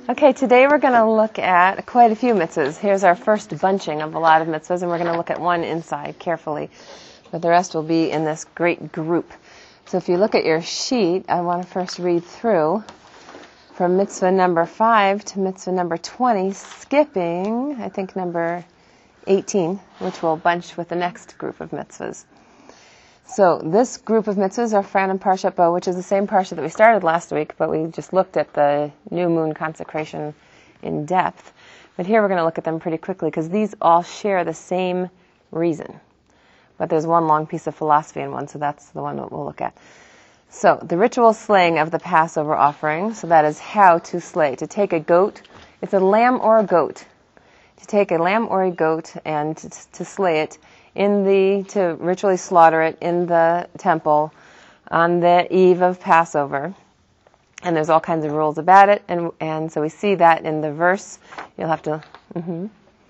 Okay, today we're going to look at quite a few mitzvahs. Here's our first bunching of a lot of mitzvahs, and we're going to look at one inside carefully. But the rest will be in this great group. So if you look at your sheet, I want to first read through from mitzvah number 5 to mitzvah number 20, skipping, I think, number 18, which will bunch with the next group of mitzvahs. So this group of mitzvahs are Fran and Parshat Bo, which is the same parsha that we started last week, but we just looked at the new moon consecration in depth. But here we're going to look at them pretty quickly because these all share the same reason. But there's one long piece of philosophy in one, so that's the one that we'll look at. So the ritual slaying of the Passover offering, so that is how to slay. To take a goat, it's a lamb or a goat. To take a lamb or a goat and to slay it to ritually slaughter it in the temple on the eve of Passover. And there's all kinds of rules about it, and so we see that in the verse. You'll have to... Mm-hmm.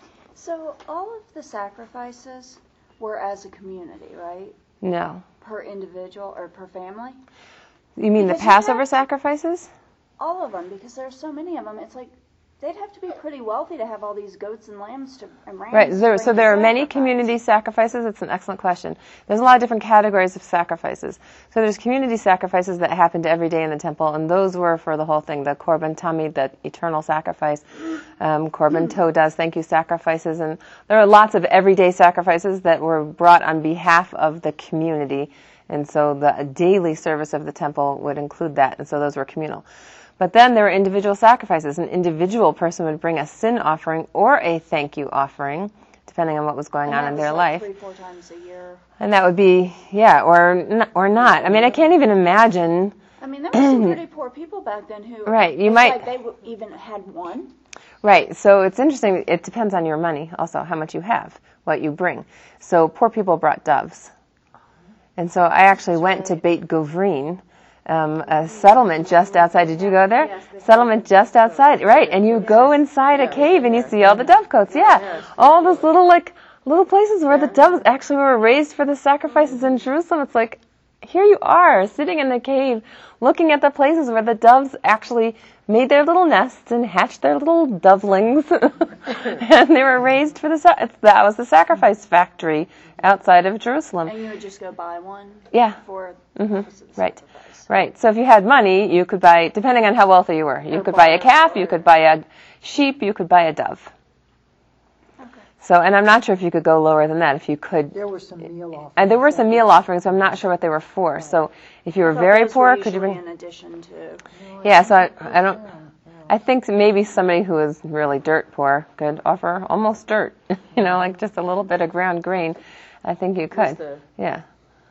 So all of the sacrifices were as a community, right? No. Per individual or per family? You mean because the Passover sacrifices? All of them, because there's so many of them. It's like they'd have to be pretty wealthy to have all these goats and lambs and rams. Right, so there are many community sacrifices. It's an excellent question. There's a lot of different categories of sacrifices. So there's community sacrifices that happened every day in the temple, and those were for the whole thing, the Korban Tamid, the eternal sacrifice, Korban Todas, thank you sacrifices, and there are lots of everyday sacrifices that were brought on behalf of the community, and so the daily service of the temple would include that, and so those were communal. But then there were individual sacrifices. An individual person would bring a sin offering or a thank you offering, depending on what was going on in their life. 3-4 times a year. And that would be, or not. I mean, I can't even imagine. I mean, there were some pretty poor people back then who, right, like they even had one. Right, so it's interesting. It depends on your money also, how much you have, what you bring. So poor people brought doves. And so I actually went to Beit Govrin, a settlement just outside. Did you go there? Yes, settlement just outside, right? And you go inside a cave and you see all the dovecotes. Yeah, all those little places where the doves actually were raised for the sacrifices in Jerusalem. It's like, here you are sitting in the cave, looking at the places where the doves actually made their little nests and hatched their little dovelings, and they were raised for that was the sacrifice factory outside of Jerusalem. And you would just go buy one. Yeah. For the purpose of the sacrifice. Right. So if you had money, you could buy, depending on how wealthy you were, you could buy a calf, you could buy a sheep, you could buy a dove. Okay. So, and I'm not sure if you could go lower than that. If you could, there were some meal offerings. And there were some meal offerings. So I'm not sure what they were for. So if you were very poor, could you bring? In addition to. Yeah. So I don't. I think maybe somebody who is really dirt poor could offer almost dirt. Like just a little bit of ground grain. I think you could. Yeah.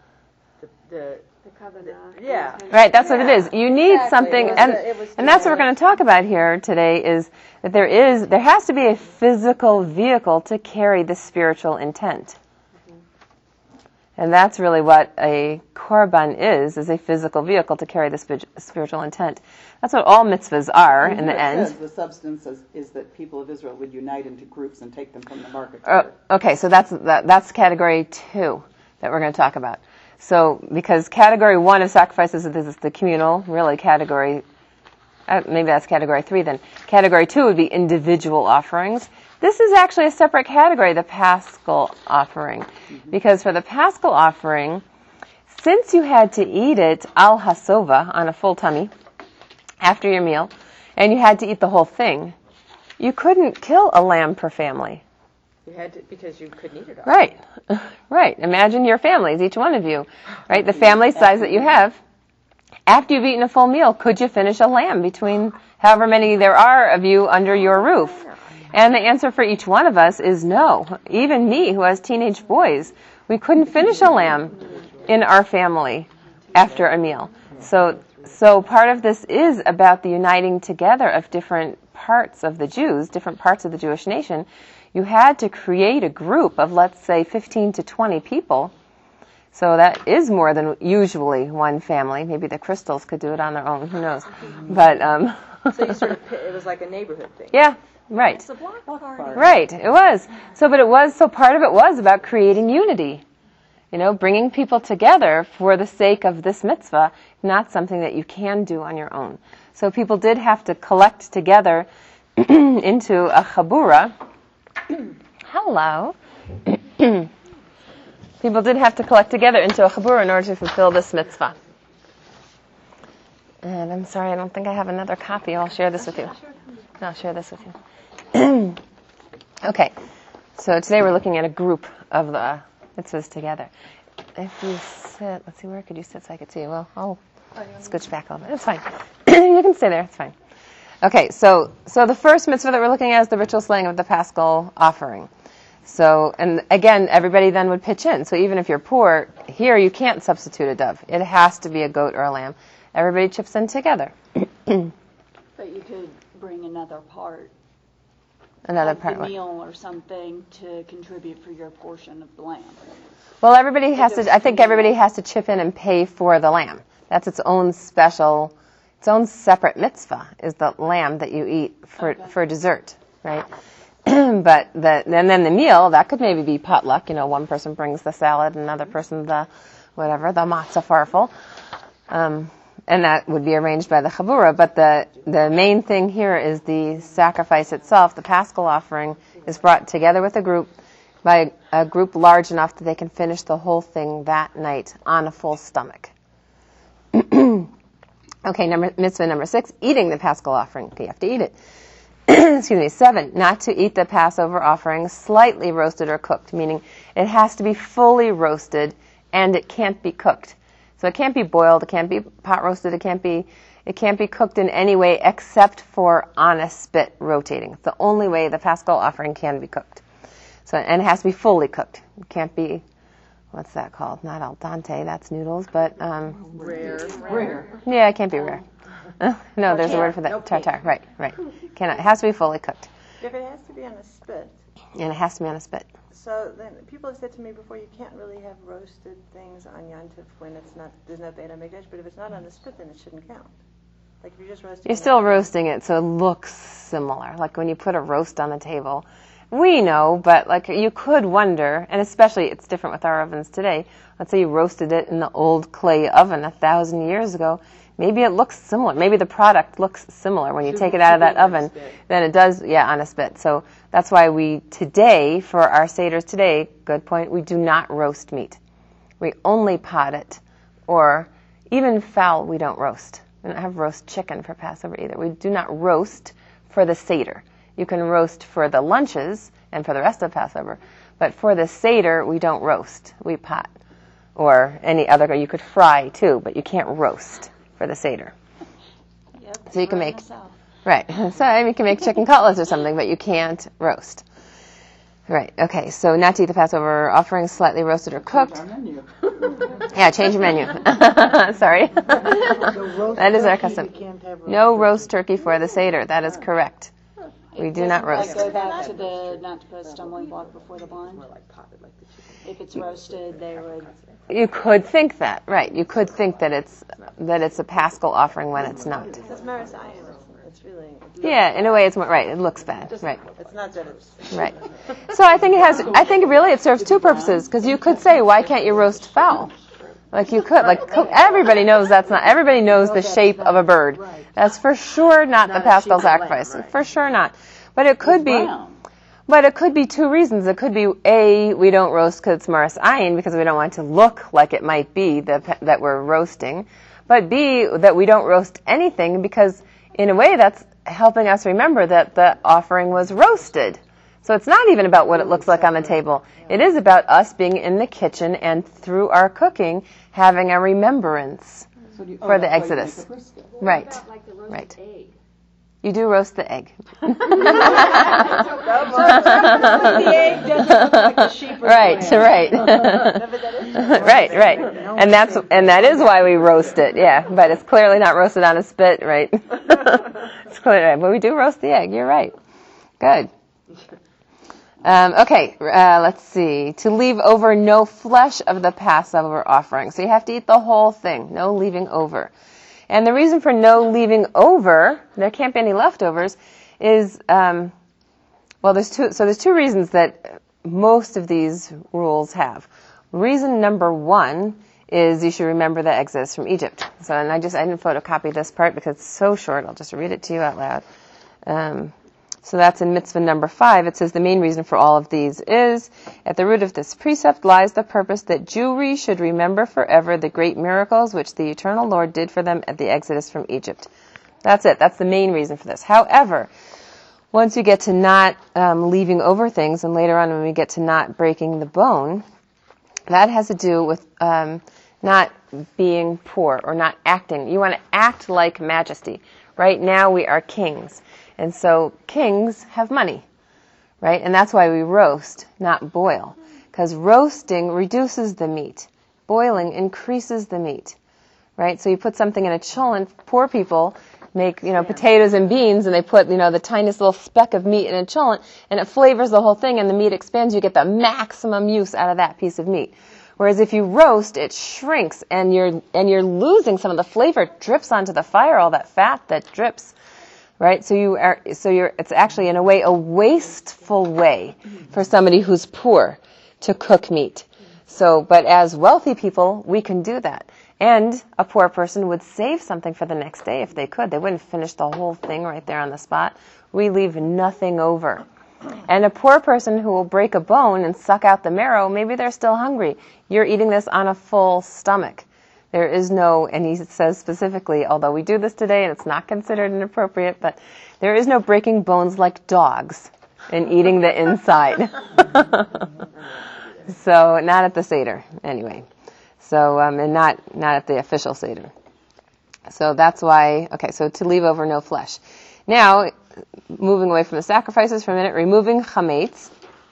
Yeah. Right, that's what it is. You need something, and that's what we're going to talk about here today, is that there has to be a physical vehicle to carry the spiritual intent. And that's really what a korban is a physical vehicle to carry the spiritual intent. That's what all mitzvahs are in the end. The substance is that people of Israel would unite into groups and take them from the market. Okay, so that's category 2 that we're going to talk about. So, because category 1 of sacrifices is the communal, really category, maybe that's category 3 then. Category 2 would be individual offerings. This is actually a separate category, the paschal offering. Because for the paschal offering, since you had to eat it al hasova, on a full tummy, after your meal, and you had to eat the whole thing, you couldn't kill a lamb per family. You had to, because you couldn't eat it all. Right. Imagine your families, each one of you, right? The family size that you have. After you've eaten a full meal, could you finish a lamb between however many there are of you under your roof? And the answer for each one of us is no. Even me, who has teenage boys, we couldn't finish a lamb in our family after a meal. So part of this is about the uniting together of different parts of the Jews, different parts of the Jewish nation. You had to create a group of, let's say, 15 to 20 people. So that is more than usually one family. Maybe the Crystals could do it on their own. Who knows? But so you sort of, it was like a neighborhood thing. Yeah, right. It's a block party. Right, it was. So part of it was about creating unity. Bringing people together for the sake of this mitzvah, not something that you can do on your own. So people did have to collect together into a chabura. Hello. People did have to collect together into a chabura in order to fulfill this mitzvah. And I'm sorry, I don't think I have another copy. I'll share this with you. I'll share this with you. Okay. So today we're looking at a group of the mitzvahs together. If you sit, let's see, where could you sit so I could see you? Well, I'll scooch back a little bit. It's fine. You can stay there. It's fine. Okay, so the first mitzvah that we're looking at is the ritual slaying of the Paschal offering. So, and again, everybody then would pitch in. So even if you're poor, here you can't substitute a dove. It has to be a goat or a lamb. Everybody chips in together. But you could bring another part. Another of part. the meal or something to contribute for your portion of the lamb. Well, everybody has to. I think everybody has to chip in and pay for the lamb. That's its own special, its own separate mitzvah. Is the lamb that you eat for dessert, right? But then the meal that could maybe be potluck. One person brings the salad, another person the matzah farfel. And that would be arranged by the chabura. But the main thing here is the sacrifice itself. The Paschal offering is brought together with a group, by a group large enough that they can finish the whole thing that night on a full stomach. Okay, mitzvah number 6, eating the Paschal offering. Okay, you have to eat it. Excuse me. 7, not to eat the Passover offering slightly roasted or cooked, meaning it has to be fully roasted and it can't be cooked. So it can't be boiled, it can't be pot roasted, it can't be cooked in any way except for on a spit rotating. It's the only way the Paschal offering can be cooked. So, and it has to be fully cooked. It can't be, what's that called? Not al dente, that's noodles, but Rare. Yeah, it can't be rare. No, there's a word for that. No Tartar. Right. Cannot. It has to be fully cooked. If it has to be on a spit. And it has to be on a spit. So then people have said to me before, you can't really have roasted things on Yantif when there's no Beit HaMikdash, but if it's not on the spit, then it shouldn't count. Like if you just roast it. You're still roasting it, so it looks similar. Like when you put a roast on the table. We know, but like you could wonder, and especially it's different with our ovens today. Let's say you roasted it in the old clay oven 1,000 years ago. Maybe it looks similar. Maybe the product looks similar when you take it out of that oven than it does, on a spit. So that's why we today, for our Seders today, good point, we do not roast meat. We only pot it, or even fowl we don't roast. We don't have roast chicken for Passover either. We do not roast for the Seder. You can roast for the lunches and for the rest of Passover, but for the Seder we don't roast. We pot, or any other. You could fry too, but you can't roast for the Seder. Yep, so you can make right. So you can make chicken cutlets or something, but you can't roast. Right. Okay. So not to eat the Passover offering slightly roasted or cooked. Yeah, change your menu. Sorry. That is our custom. No roast turkey for the Seder. That is correct. We do not roast. Go back to the not to put a stumbling block before the blind. If it's roasted, they would. You could think that, right? You could think that it's a Paschal offering when it's not. It's Maris Ayin. It's really. Yeah, in a way, it's right. It looks bad, right? It's not that it's right. So I think really it serves two purposes, because you could say, why can't you roast fowl? Like you could, everybody knows everybody knows the shape of a bird. That's for sure not the Paschal sacrifice. For sure not. But it could be two reasons. It could be A, we don't roast because it's Maris Ayin, because we don't want it to look like it might be that we're roasting. But B, that we don't roast anything because in a way that's helping us remember that the offering was roasted. So it's not even about what it looks like on the table. It is about us being in the kitchen and through our cooking having a remembrance for the Exodus. Right. Right. You do roast the egg. The egg doesn't look like a sheep or right. Right. And that is why we roast it. Yeah, but it's clearly not roasted on a spit, right? It's clearly right. But we do roast the egg. You're right. Good. Okay, let's see. To leave over no flesh of the Passover offering. So you have to eat the whole thing, no leaving over. And the reason for no leaving over, there can't be any leftovers, is, there's two reasons that most of these rules have. Reason number 1 is you should remember the exodus from Egypt. So, and I didn't photocopy this part because it's so short. I'll just read it to you out loud. So that's in mitzvah number 5. It says the main reason for all of these is, at the root of this precept lies the purpose that Jewry should remember forever the great miracles which the eternal Lord did for them at the exodus from Egypt. That's it. That's the main reason for this. However, once you get to not leaving over things, and later on when we get to not breaking the bone, that has to do with not being poor or not acting. You want to act like majesty. Right now we are kings. And so kings have money, right? And that's why we roast, not boil. Because roasting reduces the meat. Boiling increases the meat, right? So you put something in a cholent, poor people make, potatoes and beans, and they put, the tiniest little speck of meat in a cholent, and it flavors the whole thing, and the meat expands. You get the maximum use out of that piece of meat. Whereas if you roast, it shrinks, and you're losing some of the flavor. It drips onto the fire, all that fat that drips. Right? It's actually in a way a wasteful way for somebody who's poor to cook meat. But as wealthy people, we can do that. And a poor person would save something for the next day if they could. They wouldn't finish the whole thing right there on the spot. We leave nothing over. And a poor person who will break a bone and suck out the marrow, maybe they're still hungry. You're eating this on a full stomach. There is no, and he says specifically, although we do this today and it's not considered inappropriate, but there is no breaking bones like dogs and eating the inside. So not at the Seder, anyway. So, and not at the official Seder. So that's why, so to leave over no flesh. Now, moving away from the sacrifices for a minute, removing chametz.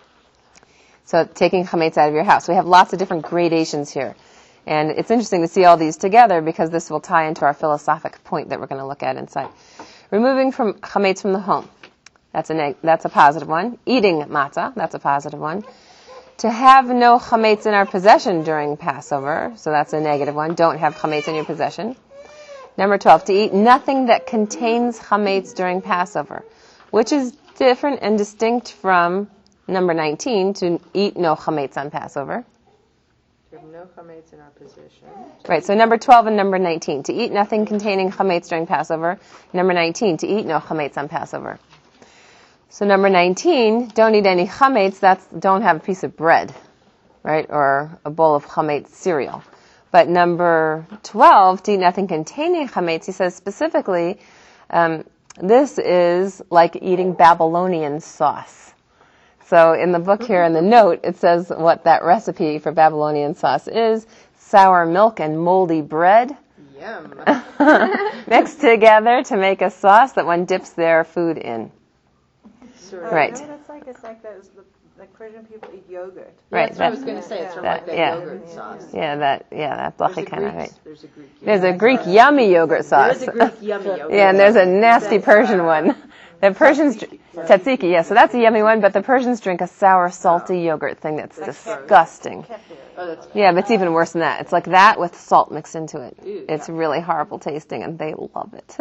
So taking chametz out of your house. We have lots of different gradations here. And it's interesting to see all these together because this will tie into our philosophic point that we're going to look at inside. Removing from chametz from the home. That's a positive one. Eating matzah. That's a positive one. To have no chametz in our possession during Passover. So that's a negative one. Don't have chametz in your possession. Number 12. To eat nothing that contains chametz during Passover. Which is different and distinct from number 19. To eat no chametz on Passover. We have no chametz in our possession. Right, so number 12 and number 19. To eat nothing containing chametz during Passover. Number 19, to eat no chametz on Passover. So number 19, don't eat any chametz, don't have a piece of bread, right, or a bowl of chametz cereal. But number 12, to eat nothing containing chametz, he says specifically, this is like eating Babylonian sauce. So in the book here, in the note, it says what that recipe for Babylonian sauce is. Sour milk and moldy bread. Yum. Mixed together to make a sauce that one dips their food in. Right. You know what it's like those, like Persian people eat yogurt. Right. That's what I was going to say. It's sort of like that yogurt sauce. That blachi kind of, right. There's a Greek yummy yogurt sauce. There's a Greek yummy yogurt. Yeah, and there's a nasty Persian one. The Persians, tzatziki, yeah, so that's a yummy one, but the Persians drink a sour, salty yogurt thing that's disgusting. Yeah, but it's even worse than that. It's like that with salt mixed into it. It's really horrible tasting, and they love it.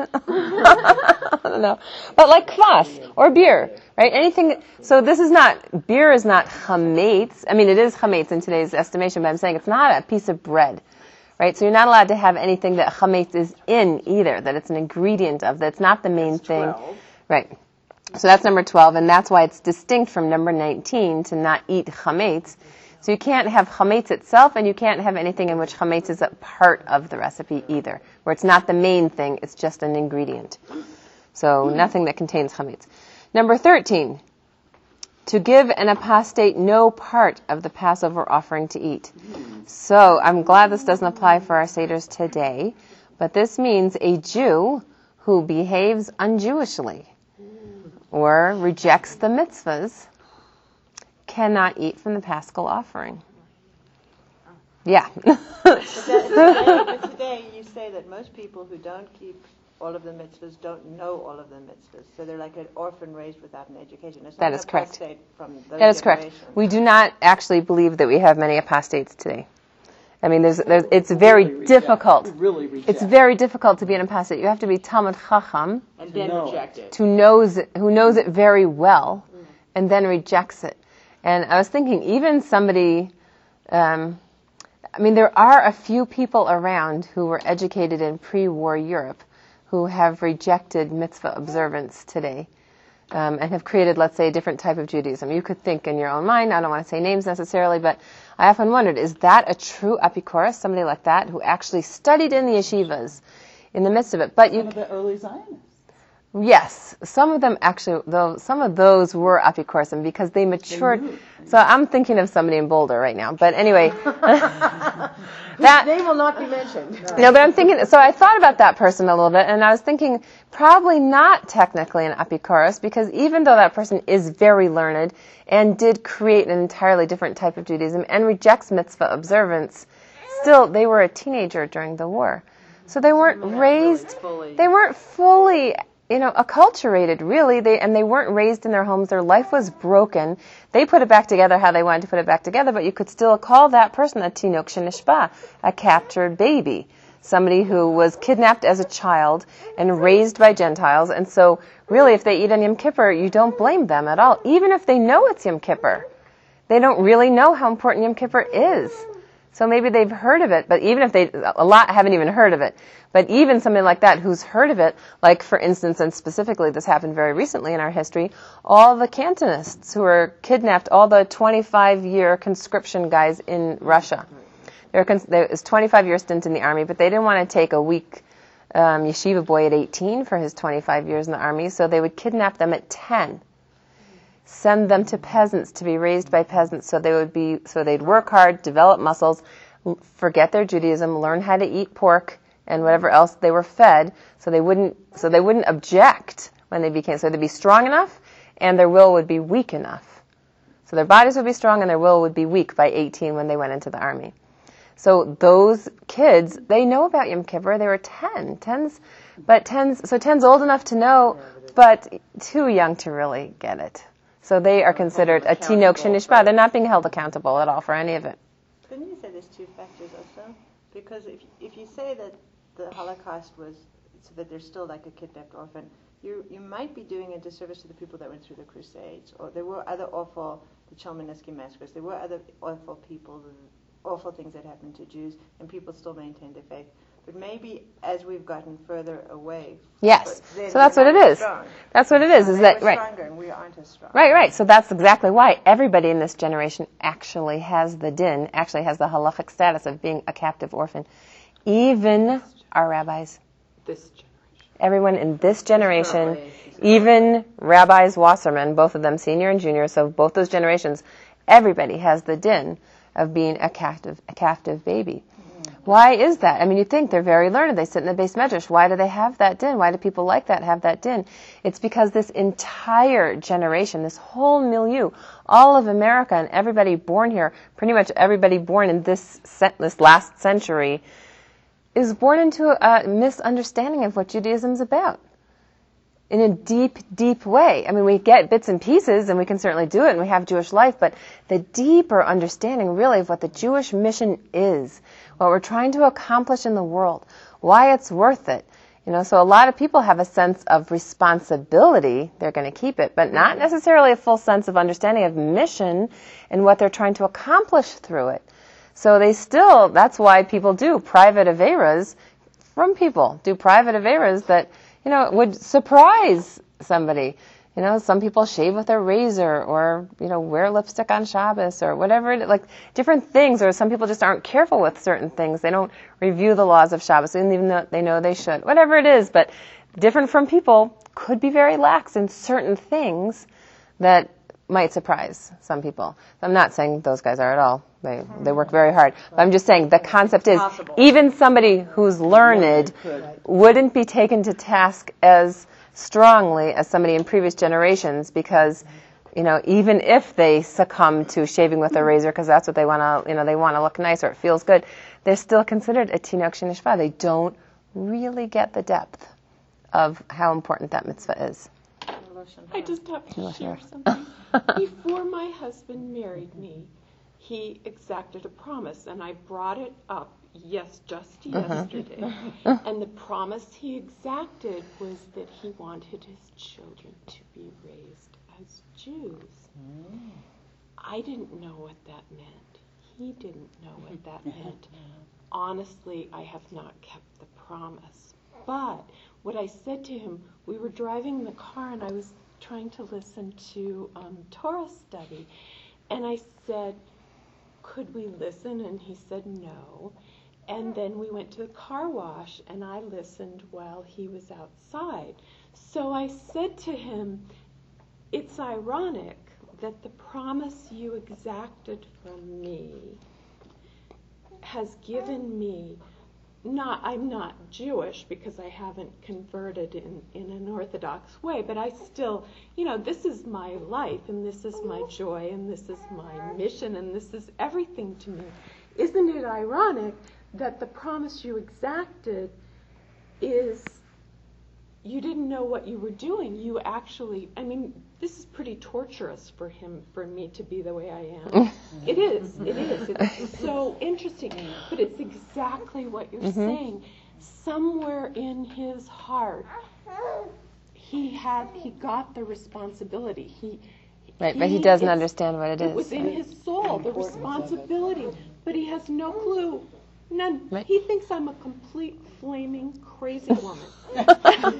I don't know. But like kvass or beer, right? Anything, so beer is not chametz. I mean, it is chametz in today's estimation, but I'm saying it's not a piece of bread. Right, so you're not allowed to have anything that chametz is in either, that it's an ingredient of, that's not the main thing. 12. Right. So that's number 12, and that's why it's distinct from number 19 to not eat chametz. So you can't have chametz itself, and you can't have anything in which chametz is a part of the recipe either, where it's not the main thing, it's just an ingredient. So nothing that contains chametz. Number 13, to give an apostate no part of the Passover offering to eat. So I'm glad this doesn't apply for our Seders today, but this means a Jew who behaves un-Jewishly or rejects the mitzvahs cannot eat from the Paschal offering. Yeah. But today you say that most people who don't keep all of the mitzvahs don't know all of the mitzvahs. So they're like an orphan raised without an education. It's That not is correct. from those That is correct. generations. We do not actually believe that we have many apostates today. I mean, it's very difficult. It's very difficult to be an apostate. You have to be Talmud Chacham, And then reject it. who knows it very well, and then rejects it. And I was thinking, even somebody, I mean, there are a few people around who were educated in pre-war Europe who have rejected mitzvah observance today and have created, let's say, a different type of Judaism. You could think in your own mind, I don't want to say names necessarily, but I often wondered, is that a true Epicurus, somebody like that, who actually studied in the yeshivas in the midst of it? But One of the early Zionists. Yes, some of them actually, though, some of those were Epicurus because they matured. So I'm thinking of somebody in Boulder right now. But anyway, That name will not be mentioned. no, but I'm thinking, so I thought about that person a little bit, and I was thinking probably not technically an Epicurus, because even though that person is very learned and did create an entirely different type of Judaism and rejects mitzvah observance, still they were a teenager during the war. So they weren't raised, they weren't fully, acculturated, really. They weren't raised in their homes. Their life was broken. They put it back together how they wanted to put it back together, but you could still call that person a tinok shenishba, a captured baby, somebody who was kidnapped as a child and raised by Gentiles. And so, really, if they eat on Yom Kippur, you don't blame them at all, even if they know it's Yom Kippur. They don't really know how important Yom Kippur is. So maybe they've heard of it, but even if a lot haven't even heard of it. But even somebody like that who's heard of it, like for instance, and specifically this happened very recently in our history, all the Cantonists who were kidnapped, all the 25-year conscription guys in Russia. There was 25-year stint in the army, but they didn't want to take a weak yeshiva boy at 18 for his 25 years in the army, so they would kidnap them at 10. Send them to peasants to be raised by peasants, so they'd work hard, develop muscles, forget their Judaism, learn how to eat pork and whatever else they were fed, so they wouldn't object when they became, so they'd be strong enough and their will would be weak enough. So their bodies would be strong and their will would be weak by 18 when they went into the army. So those kids, they know about Yom Kippur. They were 10's old enough to know, but too young to really get it. So they are considered a tinok shenishba. They're not being held accountable at all for any of it. Couldn't you say there's two factors also? Because if you say that the Holocaust was so that they're still like a kidnapped orphan, you might be doing a disservice to the people that went through the Crusades. Or there were other the Chelminsky massacres. There were other awful things that happened to Jews, and people still maintained their faith. But maybe as we've gotten further away, yes. So that's what it is. Strong. That's what it is. Is that right? Stronger, and we aren't as strong. Right. So that's exactly why everybody in this generation actually has the din, actually has the halachic status of being a captive orphan. Even our rabbis. This generation. Everyone in this generation, even rabbis Wasserman, both of them senior and junior, so both those generations, everybody has the din of being a captive baby. Why is that? I mean, you think they're very learned. They sit in the base medrash. Why do they have that din? Why do people like that have that din? It's because this entire generation, this whole milieu, all of America and everybody born here, pretty much everybody born in this last century, is born into a misunderstanding of what Judaism's about. In a deep, deep way. I mean, we get bits and pieces, and we can certainly do it, and we have Jewish life, but the deeper understanding, really, of what the Jewish mission is, what we're trying to accomplish in the world, why it's worth it. So a lot of people have a sense of responsibility. They're going to keep it, but not necessarily a full sense of understanding of mission and what they're trying to accomplish through it. So that's why people do private averas from people, do private averas that would surprise somebody. Some people shave with a razor or, wear lipstick on Shabbos or whatever, like different things, or some people just aren't careful with certain things. They don't review the laws of Shabbos, even though they know they should. Whatever it is, but different from people, could be very lax in certain things that might surprise some people. I'm not saying those guys are at all. They work very hard. But I'm just saying the concept is even somebody who's learned wouldn't be taken to task as strongly as somebody in previous generations because, even if they succumb to shaving with a razor because that's what they want to, they want to look nice or it feels good, they're still considered a tinok shenishba. They don't really get the depth of how important that mitzvah is. I just have to share something. Before my husband married me, he exacted a promise, and I brought it up just yesterday. And the promise he exacted was that he wanted his children to be raised as Jews. I didn't know what that meant. he didn't know what that meant. Honestly, I have not kept the promise. But what I said to him, we were driving in the car and I was trying to listen to Torah study. And I said, could we listen? And he said no. And then we went to the car wash and I listened while he was outside. So I said to him, it's ironic that the promise you exacted from me has given me, I'm not Jewish because I haven't converted in an Orthodox way, but I still, this is my life and this is my joy and this is my mission and this is everything to me. Isn't it ironic that the promise you exacted is you didn't know what you were doing? You actually, this is pretty torturous for me to be the way I am. It is. It's so interesting. But it's exactly what you're saying. Somewhere in his heart, he got the responsibility. Right, but he doesn't understand what it is. It was in his soul, the responsibility. But he has no clue. None. Right. He thinks I'm a complete flaming crazy woman. and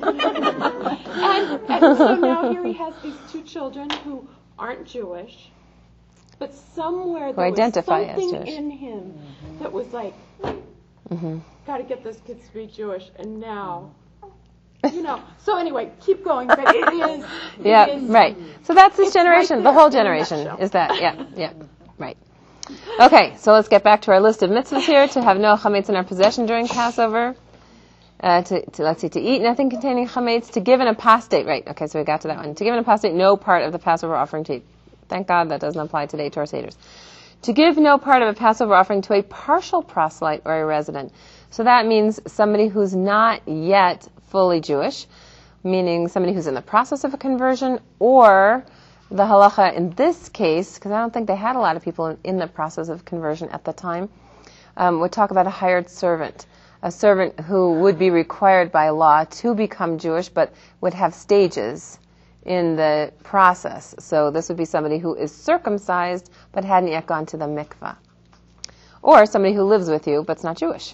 so now here he has these two children who aren't Jewish, but somewhere there was something in him that was like, got to get those kids to be Jewish, and now, So anyway, keep going, but it is. Right. So that's this generation, right, the whole generation is that. Yeah, right. Okay, so let's get back to our list of mitzvahs here. To have no chametz in our possession during Passover. To eat nothing containing chametz. To give an apostate. Right, okay, so we got to that one. To give an apostate no part of the Passover offering to eat. Thank God that doesn't apply today to our seders. To give no part of a Passover offering to a partial proselyte or a resident. So that means somebody who's not yet fully Jewish, meaning somebody who's in the process of a conversion, or the halacha in this case, because I don't think they had a lot of people in the process of conversion at the time, would talk about a hired servant, a servant who would be required by law to become Jewish, but would have stages in the process. So this would be somebody who is circumcised, but hadn't yet gone to the mikvah. Or somebody who lives with you, but's not Jewish.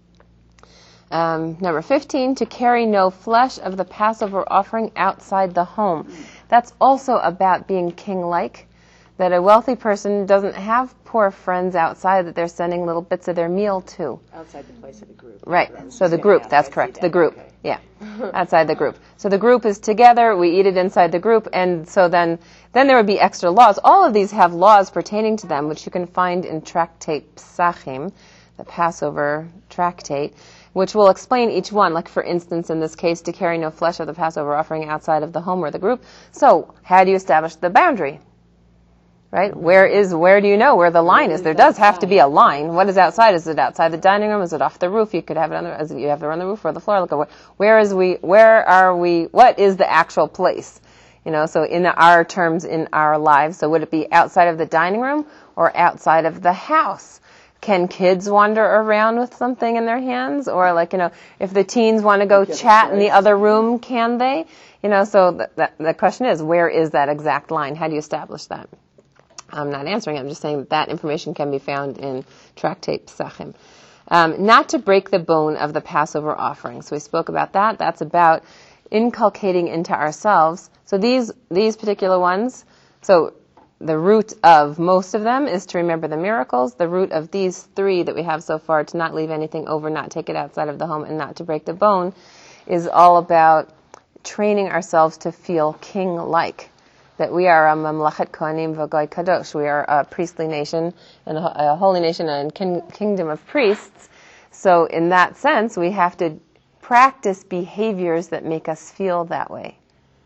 Number 15, to carry no flesh of the Passover offering outside the home. That's also about being king-like, that a wealthy person doesn't have poor friends outside that they're sending little bits of their meal to. Outside the place of the group. Right. So the group, that's correct. The group. Okay. Yeah. Outside the group. So the group is together, we eat it inside the group, and so then there would be extra laws. All of these have laws pertaining to them, which you can find in Tractate Psachim, the Passover tractate, which will explain each one. Like, for instance, in this case, to carry no flesh of the Passover offering outside of the home or the group. So, how do you establish the boundary? Right? Where do you know where the line is? There does have to be a line. What is outside? Is it outside the dining room? Is it off the roof? You could have it you have it on the roof or the floor. Look, where are we, what is the actual place? So in our terms, in our lives, so would it be outside of the dining room or outside of the house? Can kids wander around with something in their hands? Or if the teens want to go chat in the other room, can they? So the question is, where is that exact line? How do you establish that? I'm not answering. I'm just saying that information can be found in Tractate Psachim. Not to break the bone of the Passover offering. So we spoke about that. That's about inculcating into ourselves. So these particular ones, so the root of most of them is to remember the miracles. The root of these three that we have so far, to not leave anything over, not take it outside of the home, and not to break the bone, is all about training ourselves to feel king-like. That we are a mamlachet kohanim v'goy kadosh. We are a priestly nation and a holy nation and kingdom of priests. So in that sense, we have to practice behaviors that make us feel that way.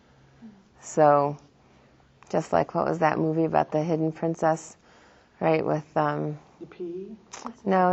So, just like, what was that movie about the hidden princess, right? With The Pea? No,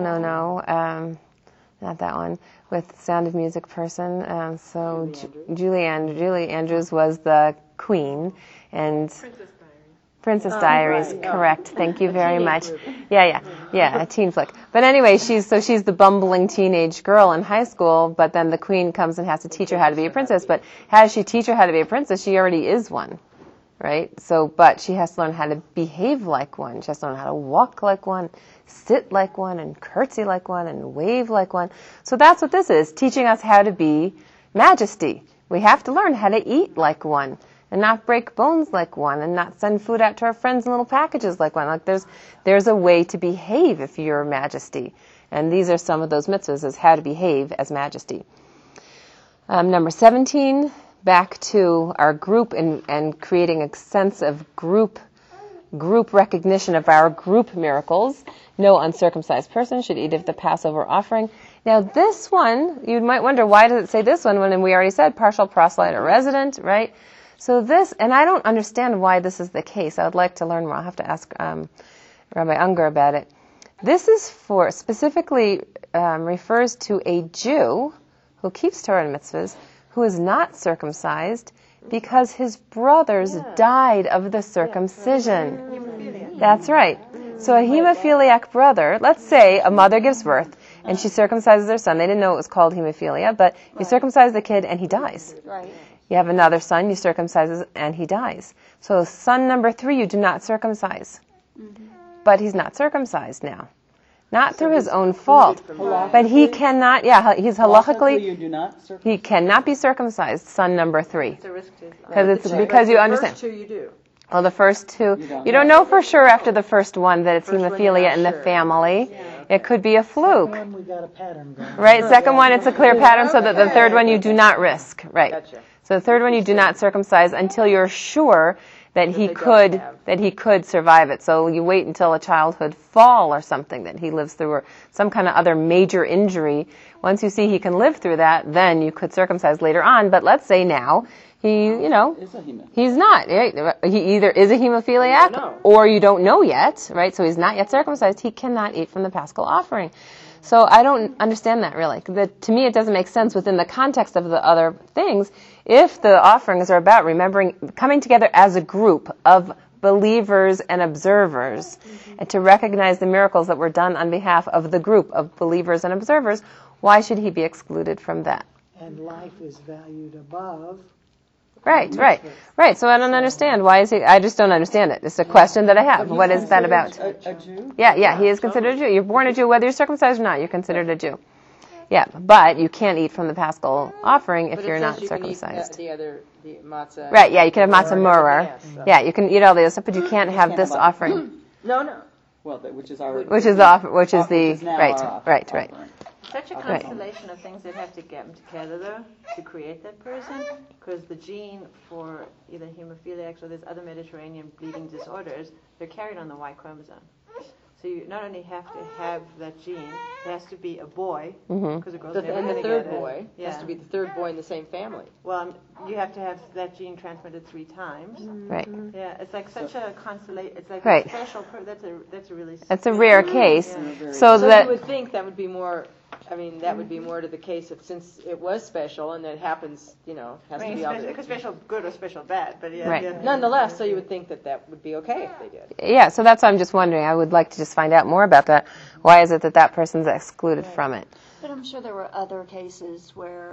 not that one. With Sound of Music person. Julie Andrews was the queen, and Princess Diaries, right. Correct. Thank you very much. Yeah, a teen flick. But anyway, she's the bumbling teenage girl in high school, but then the queen comes and has to teach her how to be a princess. But how does she teach her how to be a princess? She already is one. right? So, but she has to learn how to behave like one. She has to learn how to walk like one, sit like one, and curtsy like one, and wave like one. So that's what this is, teaching us how to be majesty. We have to learn how to eat like one, and not break bones like one, and not send food out to our friends in little packages like one. Like there's a way to behave if you're majesty. And these are some of those mitzvahs, is how to behave as majesty. Number 17, back to our group and creating a sense of group recognition of our group miracles. No uncircumcised person should eat of the Passover offering. Now this one, you might wonder, why does it say this one when we already said partial proselyte or resident, right? So this, and I don't understand why this is the case. I would like to learn more. I'll have to ask Rabbi Unger about it. This is for, specifically refers to a Jew who keeps Torah and mitzvahs, who is not circumcised because his brothers died of the circumcision. That's right. So a hemophiliac brother, let's say a mother gives birth and she circumcises her son. They didn't know it was called hemophilia, but you circumcise the kid and he dies. Right. You have another son, you circumcise and he dies. So son number 3, you do not circumcise. But he's not circumcised now. Not through his own fault. But he cannot, he's halachically, you do not he cannot be circumcised, son number 3. It's a risk to his life. Because you understand. First two you do. Well, the first 2, you don't know for sure after the first one that it's hemophilia in the family. It could be a fluke. We got a pattern going. Right, second one, it's a clear pattern, so that the third one you do not risk. Right. Gotcha. So the third one you do not circumcise until you're sure that he could survive it. So you wait until a childhood fall or something that he lives through, or some kind of other major injury. Once you see he can live through that, then you could circumcise later on. But let's say now he's not. Right? He either is a hemophiliac or you don't know yet, right? So he's not yet circumcised. He cannot eat from the Paschal offering. So I don't understand that really. To me, it doesn't make sense within the context of the other things. If the offerings are about remembering, coming together as a group of believers and observers, and to recognize the miracles that were done on behalf of the group of believers and observers, why should he be excluded from that? And life is valued above. Right. So I don't understand. Why is he? I just don't understand it. It's a question that I have. What is that about? A Jew? Yeah, he is considered a Jew. You're born a Jew, whether you're circumcised or not, you're considered a Jew. Yeah, but you can't eat from the Paschal offering if you're not circumcised. The matzah. Right, yeah, you can have matzah muror. Yeah, you can eat all the other stuff, but you can't have this offering. No. Well, which is our Which is the offer, which is the now our offering. right. Such a constellation of things that have to get together though to create that person, because the gene for either hemophiliacs or there's other Mediterranean bleeding disorders, they're carried on the Y chromosome. So you not only have to have that gene, it has to be a boy, because the girls never And the get third it. boy has to be the third boy in the same family. Well, you have to have that gene transmitted 3 times. Right. Yeah, it's like such a constellation. It's like Right. a special. That's a really. That's a rare case. Yeah. So So that you would think that would be more. I mean, that would be more to the case of since it was special and it happens, has to be all. Special, special good or special bad, but yeah. Right. Yeah. Nonetheless, so you would think that would be okay if they did. yeah, so that's what I'm just wondering. I would like to just find out more about that. Why is it that person's excluded from it? But I'm sure there were other cases where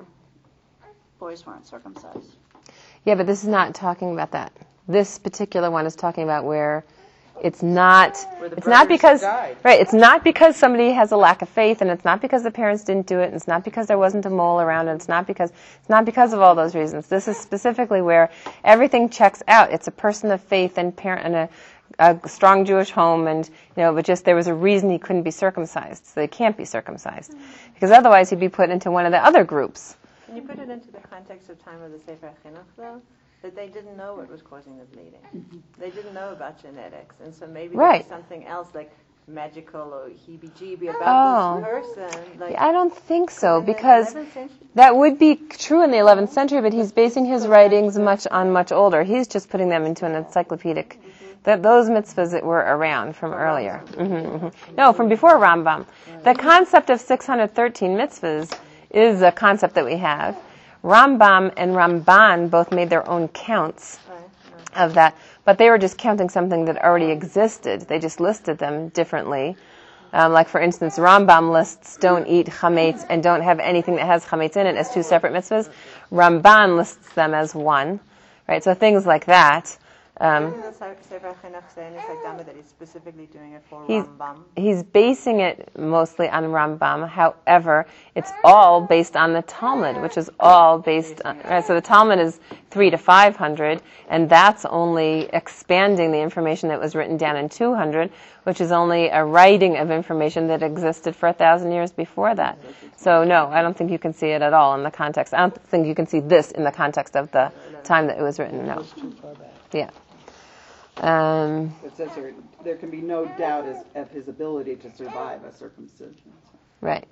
boys weren't circumcised. Yeah, but this is not talking about that. This particular one is talking about where it's not because it's not because somebody has a lack of faith, and it's not because the parents didn't do it, and it's not because there wasn't a mole around, and it's not because of all those reasons. This is specifically where everything checks out. It's a person of faith and parent and a strong Jewish home, and but just there was a reason he couldn't be circumcised, so he can't be circumcised, because otherwise he'd be put into one of the other groups. Can you put it into the context of time of the Sefer Chinuch, though? That they didn't know what was causing the bleeding. They didn't know about genetics, and so maybe there was something else like magical or heebie-jeebie about this person. Like, I don't think so, because that would be true in the 11th century, but he's basing his writings much older. He's just putting them into an encyclopedic. Those mitzvahs that were around from earlier. No, from before Rambam. The concept of 613 mitzvahs is a concept that we have. Rambam and Ramban both made their own counts of that, but they were just counting something that already existed. They just listed them differently. Like, for instance, Rambam lists don't eat chametz and don't have anything that has chametz in it as 2 separate mitzvahs. Ramban lists them as 1. Right? So things like that. Sefer Chinuch saying it's like Dhamma that he's specifically doing it for Rambam. He's basing it mostly on Rambam. However, it's all based on the Talmud, which is all based on, right? So the Talmud is 300 to 500, and that's only expanding the information that was written down in 200, which is only a writing of information that existed for 1,000 years before that. So no, I don't think you can see it at all in the context. I don't think you can see this in the context of the time that it was written. No. Yeah. It says here, there can be no doubt of his ability to survive a circumcision. Right.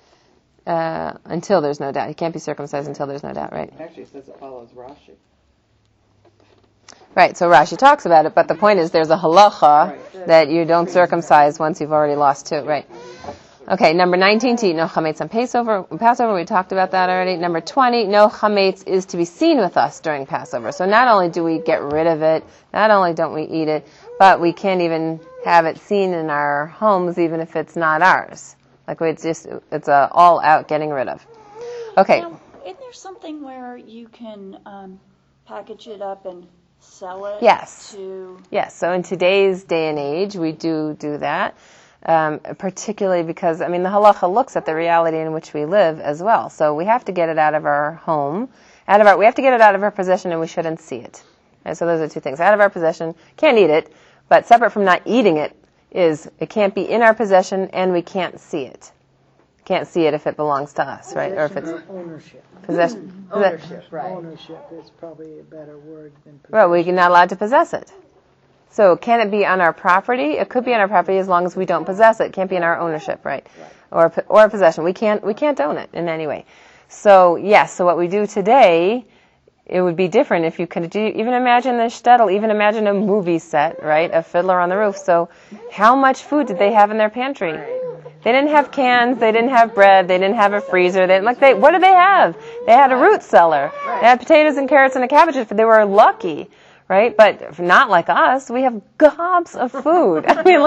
Until there's no doubt. He can't be circumcised until there's no doubt, right? Actually, it says it follows Rashi. Right, so Rashi talks about it, but the point is there's a halacha that you don't circumcise once you've already lost two, right? Okay, number 19, to eat no chametz on Passover, we talked about that already. Number 20, no chametz is to be seen with us during Passover. So not only do we get rid of it, not only don't we eat it, but we can't even have it seen in our homes even if it's not ours. Like it's a all out getting rid of. Okay. Now, isn't there something where you can package it up and sell it? Yes. To... Yes, so in today's day and age, we do that. Particularly because, the halacha looks at the reality in which we live as well. So we have to get it out of our home, we have to get it out of our possession, and we shouldn't see it. Right, so those are two things. Out of our possession, can't eat it, but separate from not eating it is it can't be in our possession and we can't see it. Can't see it if it belongs to us, right? Or if it's ownership. possession. Ownership, right. Ownership is probably a better word than possession. Well, we're not allowed to possess it. So can it be on our property? It could be on our property as long as we don't possess it. It can't be in our ownership, right? Or possession. We can't own it in any way. So yes, so what we do today, it would be different if you could even imagine the shtetl, even imagine a movie set, right? A Fiddler on the Roof. So how much food did they have in their pantry? They didn't have cans, they didn't have bread, they didn't have a freezer. What did they have? They had a root cellar. They had potatoes and carrots and a cabbage. They were lucky. Right? But not like us. We have gobs of food.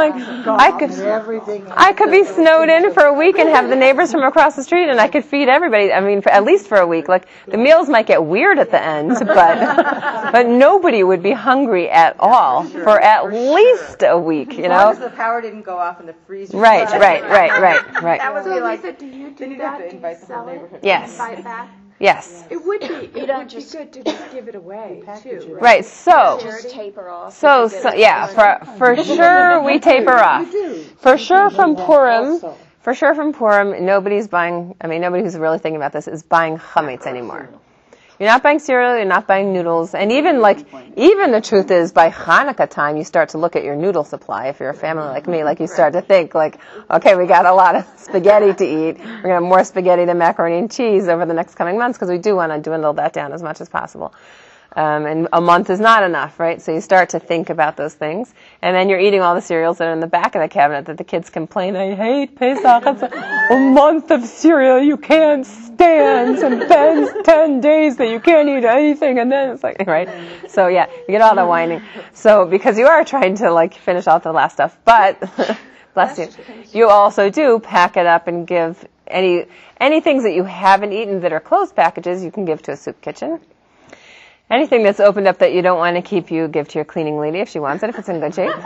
I could be snowed in for a week and have the neighbors from across the street and I could feed everybody. At least for a week. Like, the meals might get weird at the end, but nobody would be hungry at all for at least a week, you As know? long as the power didn't go off in the freezer. Right. That would So be like, Lisa, do you then do you'd have that? to Do invite you the sell whole it? neighborhood. Yes. Buy it back? Yes. It would be. It You don't would be just good to just give it away too. Right. So, just taper off. for sure we taper off. For sure from Purim, nobody's buying, nobody who's really thinking about this is buying chametz anymore. You're not buying cereal, you're not buying noodles, and even the truth is, by Hanukkah time, you start to look at your noodle supply. If you're a family like me, you start to think, okay, we got a lot of spaghetti to eat. We're going to have more spaghetti than macaroni and cheese over the next coming months, because we do want to dwindle that down as much as possible. And a month is not enough, right? So you start to think about those things. And then you're eating all the cereals that are in the back of the cabinet that the kids complain, I hate Pesach. It's a month of cereal you can't stand. And then 10 days that you can't eat anything. And then it's right? So yeah, you get all the whining. So because you are trying to finish off the last stuff. But, bless you, you also do pack it up and give any things that you haven't eaten that are closed packages, you can give to a soup kitchen. Anything that's opened up that you don't want to keep, you give to your cleaning lady if she wants it, if it's in good shape.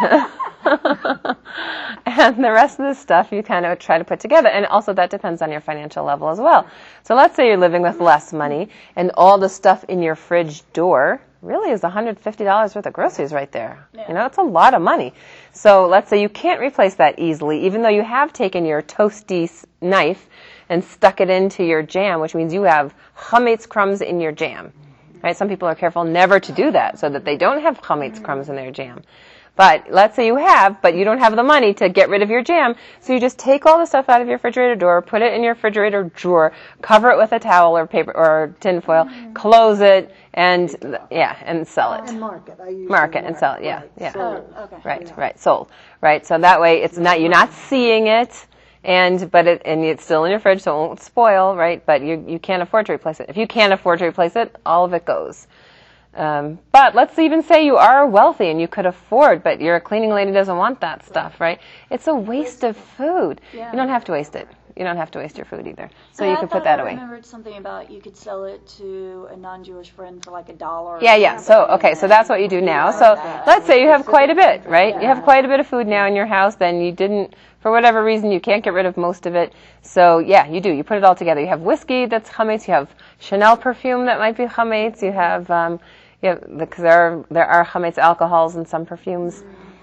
And the rest of the stuff you kind of try to put together. And also that depends on your financial level as well. So let's say you're living with less money and all the stuff in your fridge door really is $150 worth of groceries right there. Yeah. It's a lot of money. So let's say you can't replace that easily, even though you have taken your toasty knife and stuck it into your jam, which means you have chametz crumbs in your jam. Right? Some people are careful never to do that so that they don't have chametz crumbs in their jam. But let's say you have, but you don't have the money to get rid of your jam, so you just take all the stuff out of your refrigerator door, put it in your refrigerator drawer, cover it with a towel or paper or tin foil, close it, and sell it. And mark it. Mark it and sell it. Yeah, right. yeah. Sold. Right. Sold. Right. So that way it's not, you're not seeing it. And it's still in your fridge, so it won't spoil, right? But you can't afford to replace it. If you can't afford to replace it, all of it goes. But let's even say you are wealthy and you could afford, but your cleaning lady doesn't want that stuff, right? It's a waste of food. Yeah. You don't have to waste it. You don't have to waste your food either. So And you I can thought put that I away. remembered something about you could sell it to a non-Jewish friend for like $1. Yeah. So, okay, so that's what you do now. So let's say you have quite a bit, right? You have quite a bit of food now in your house, then you didn't, for whatever reason, you can't get rid of most of it. So, yeah, you do. You put it all together. You have whiskey that's chametz. You have Chanel perfume that might be chametz. You have, because there are chametz alcohols in some perfumes.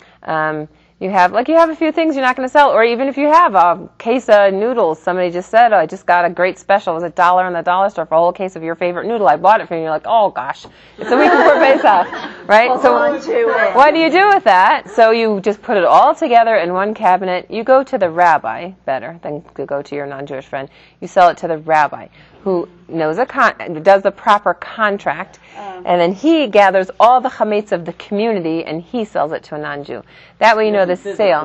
You have a few things you're not going to sell, or even if you have a case of noodles, somebody just said, oh, I just got a great special. It was $1 in the dollar store for a whole case of your favorite noodle. I bought it for you. And you're like, oh gosh, it's a week before Pesach, right? So what do you do with that? So you just put it all together in one cabinet. You go to the rabbi, better than to go to your non-Jewish friend. You sell it to the rabbi, who knows does the proper contract, and then he gathers all the chametz of the community and he sells it to a non-Jew. That way you know the sale.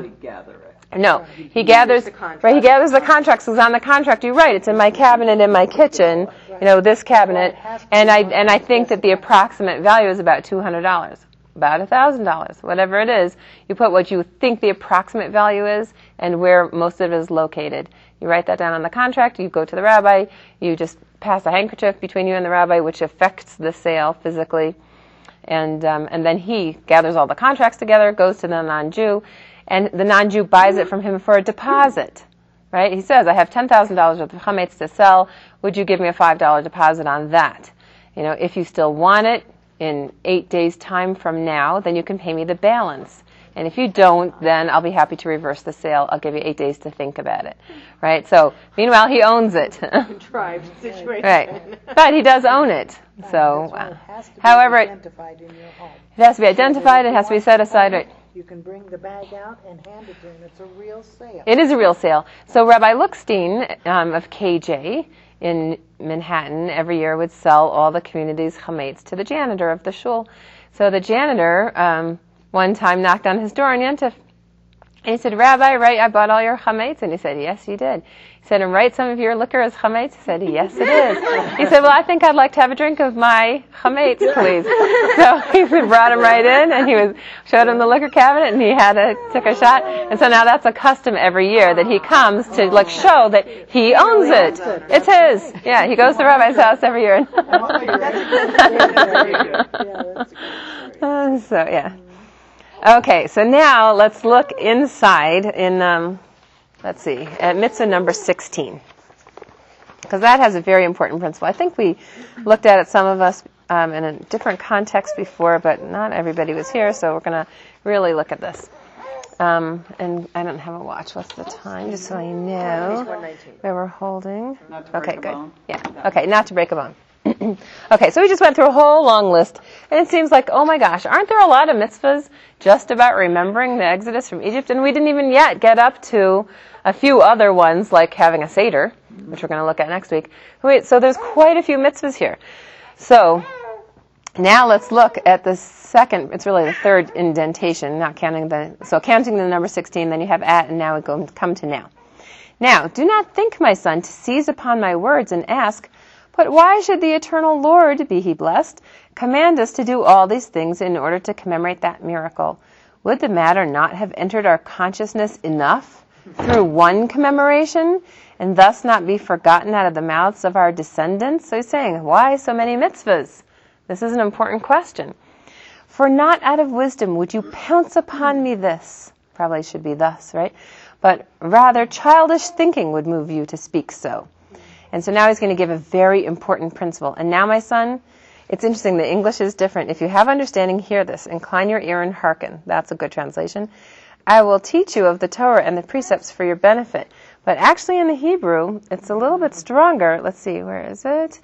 No, he gathers the contract. So on the contract you write, it's in my cabinet in my kitchen, this cabinet, and I think that the approximate value is about $200. About $1,000, whatever it is. You put what you think the approximate value is and where most of it is located. You write that down on the contract, you go to the rabbi, you just pass a handkerchief between you and the rabbi, which affects the sale physically, and then he gathers all the contracts together, goes to the non-Jew, and the non-Jew buys it from him for a deposit, right? He says, I have $10,000 worth of chametz to sell, would you give me a $5 deposit on that? If you still want it, in 8 days' time from now, then you can pay me the balance. And if you don't, then I'll be happy to reverse the sale. I'll give you 8 days to think about it. Right? So, meanwhile, he owns it. Contrived situation. Right. But he does own it. So, It has to be however, identified in your home. it has to be identified. It has to be set aside. Right? You can bring the bag out and hand it to him. It's a real sale. It is a real sale. So Rabbi Lookstein of KJ in Manhattan every year would sell all the community's chametz to the janitor of the shul. So the janitor one time knocked on his door in Yontif, and he said, Rabbi, right, I bought all your chametz? And he said, yes, you did. He said, and right, some of your liquor is chametz? He said, yes, it is. He said, well, I think I'd like to have a drink of my chametz, please. So he brought him right in, and showed him the liquor cabinet, and he took a shot. And so now that's a custom every year that he comes to show that he owns it. It's his. Yeah, he goes to the rabbi's house every year. So yeah. Okay, so now let's look inside in, at mitzvah number 16. Because that has a very important principle. I think we looked at it, some of us, in a different context before, but not everybody was here, so we're going to really look at this. And I don't have a watch. What's the time? Just so I know where we're holding. Not to break a good. bone. Yeah. Okay, not to break a bone. Okay, so we just went through a whole long list, and it seems like, oh my gosh, aren't there a lot of mitzvahs just about remembering the Exodus from Egypt? And we didn't even yet get up to a few other ones, like having a Seder, which we're going to look at next week. So there's quite a few mitzvahs here. So now let's look at the second, it's really the third indentation, counting the number 16, then you have at, and now we come to now. Now, do not think, my son, to seize upon my words and ask, but why should the eternal Lord, be he blessed, command us to do all these things in order to commemorate that miracle? Would the matter not have entered our consciousness enough through one commemoration, and thus not be forgotten out of the mouths of our descendants? So he's saying, why so many mitzvahs? This is an important question. For not out of wisdom would you pounce upon me this. Probably should be thus, right? But rather childish thinking would move you to speak so. And so now he's going to give a very important principle. And now, my son, it's interesting, the English is different. If you have understanding, hear this. Incline your ear and hearken. That's a good translation. I will teach you of the Torah and the precepts for your benefit. But actually in the Hebrew, it's a little bit stronger. Let's see, where is it?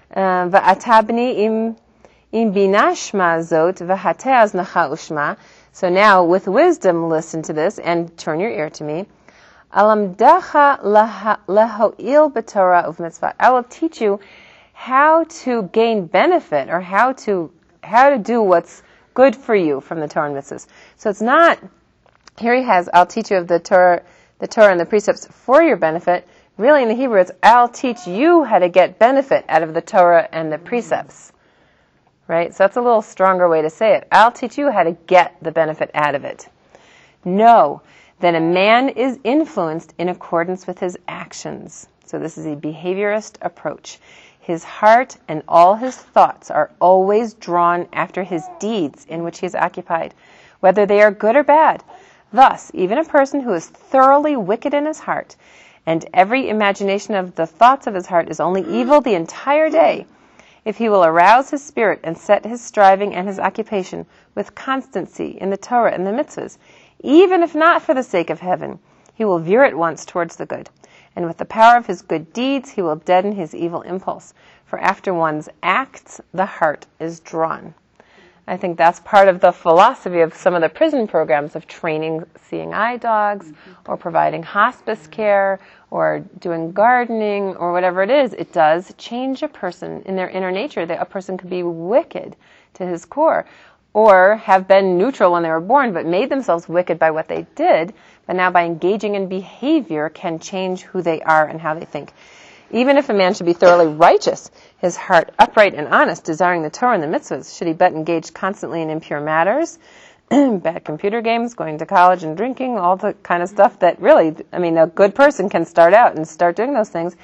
V'atabni im binashma zot v'hatez nacha ushma. So now, with wisdom, listen to this and turn your ear to me. Alamdacha leho'il b'Torah u'v'mitzvah. I will teach you how to gain benefit, or how to do what's good for you from the Torah and mitzvahs. So it's not, here he has, I'll teach you of the Torah and the precepts for your benefit. Really in the Hebrew it's, I'll teach you how to get benefit out of the Torah and the precepts. Right? So that's a little stronger way to say it. I'll teach you how to get the benefit out of it. No, then a man is influenced in accordance with his actions. So this is a behaviorist approach. His heart and all his thoughts are always drawn after his deeds in which he is occupied, whether they are good or bad. Thus, even a person who is thoroughly wicked in his heart, and every imagination of the thoughts of his heart is only evil the entire day, if he will arouse his spirit and set his striving and his occupation with constancy in the Torah and the mitzvahs, even if not for the sake of heaven, he will veer at once towards the good. And with the power of his good deeds, he will deaden his evil impulse. For after one's acts, the heart is drawn. I think that's part of the philosophy of some of the prison programs of training seeing eye dogs, or providing hospice care, or doing gardening, or whatever it is. It does change a person in their inner nature. That a person could be wicked to his core, or have been neutral when they were born, but made themselves wicked by what they did, but now by engaging in behavior can change who they are and how they think. Even if a man should be thoroughly righteous, his heart upright and honest, desiring the Torah and the mitzvahs, should he but engage constantly in impure matters, bad computer games, going to college and drinking, all the kind of stuff that really, a good person can start out and start doing those things.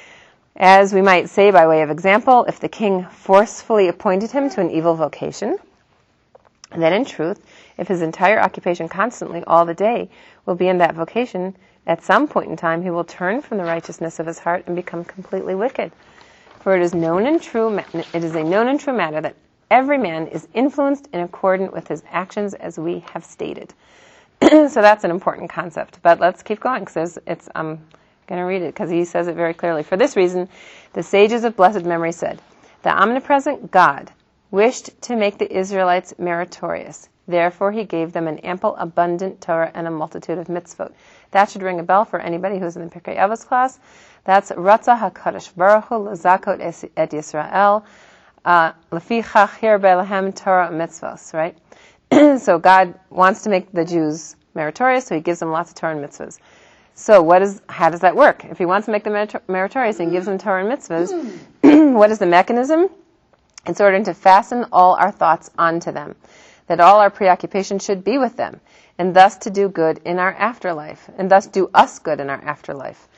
As we might say by way of example, if the king forcefully appointed him to an evil vocation, then in truth, if his entire occupation constantly all the day will be in that vocation, at some point in time he will turn from the righteousness of his heart and become completely wicked. For it is a known and true matter that every man is influenced in accordance with his actions, as we have stated. So that's an important concept. But let's keep going, because I'm going to read it because he says it very clearly. For this reason, the sages of blessed memory said, the omnipresent God wished to make the Israelites meritorious. Therefore, he gave them an ample, abundant Torah and a multitude of mitzvot. That should ring a bell for anybody who's in the Pirkei Avos class. That's Ratza HaKadosh Baruch Hu L'Zakot et Yisrael L'fichach Hirbe Lahem Torah Mitzvos, right? So God wants to make the Jews meritorious, so he gives them lots of Torah and mitzvahs. So how does that work? If he wants to make them meritorious and gives them Torah and mitzvahs, what is the mechanism? It's ordered to fasten all our thoughts onto them, that all our preoccupation should be with them, and thus to do good in our afterlife, and thus do us good in our afterlife.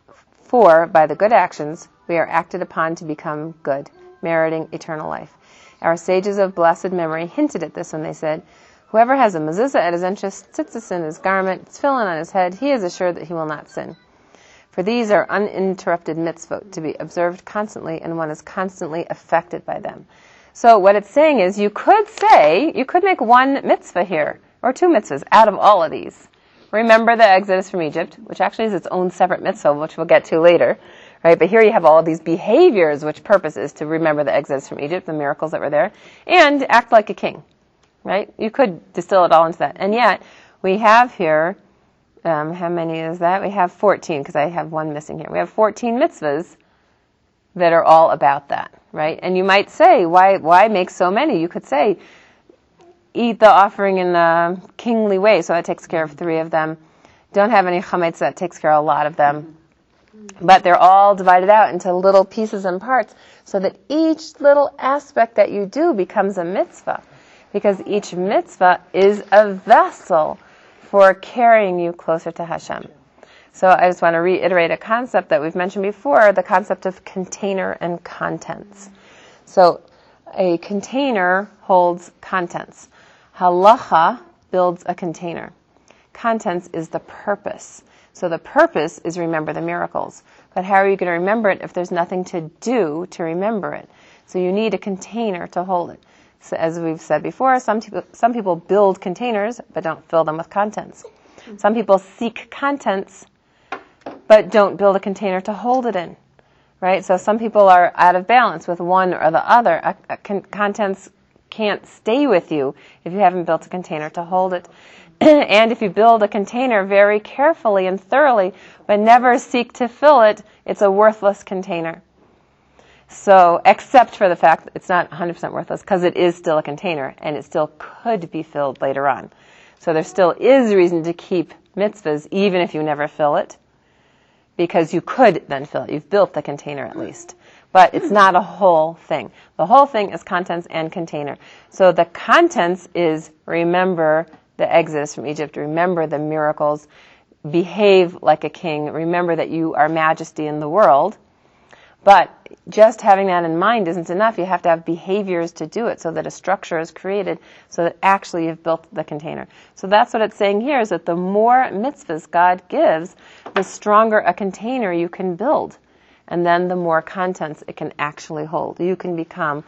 For by the good actions we are acted upon to become good, meriting eternal life. Our sages of blessed memory hinted at this when they said, whoever has a mezuzah at his entrance, tzitzis in his garment, tefillin on his head, he is assured that he will not sin. For these are uninterrupted mitzvot to be observed constantly, and one is constantly affected by them. So what it's saying is you could make one mitzvah here, or two mitzvahs out of all of these. Remember the Exodus from Egypt, which actually is its own separate mitzvah, which we'll get to later, right? But here you have all of these behaviors, which purpose is to remember the Exodus from Egypt, the miracles that were there, and act like a king, right? You could distill it all into that. And yet, we have here, how many is that? We have 14, because I have one missing here. We have 14 mitzvahs that are all about that, right? And you might say, why make so many? You could say, eat the offering in a kingly way, so that takes care of 3 of them. Don't have any chametz, that takes care of a lot of them. But they're all divided out into little pieces and parts, so that each little aspect that you do becomes a mitzvah, because each mitzvah is a vessel for carrying you closer to Hashem. So I just want to reiterate a concept that we've mentioned before, the concept of container and contents. So a container holds contents. Halacha builds a container. Contents is the purpose. So the purpose is remember the miracles. But how are you going to remember it if there's nothing to do to remember it? So you need a container to hold it. So as we've said before, some people build containers but don't fill them with contents. Some people seek contents but don't build a container to hold it in, right? So some people are out of balance with one or the other. Contents can't stay with you if you haven't built a container to hold it. And if you build a container very carefully and thoroughly but never seek to fill it, it's a worthless container. So, except for the fact that it's not 100% worthless, because it is still a container, and it still could be filled later on. So there still is reason to keep mitzvahs, even if you never fill it, because you could then fill it. You've built the container at least. But it's not a whole thing. The whole thing is contents and container. So the contents is remember the exodus from Egypt, remember the miracles, behave like a king, remember that you are majesty in the world. But just having that in mind isn't enough. You have to have behaviors to do it so that a structure is created so that actually you've built the container. So that's what it's saying here, is that the more mitzvahs God gives, the stronger a container you can build. And then the more contents it can actually hold. You can become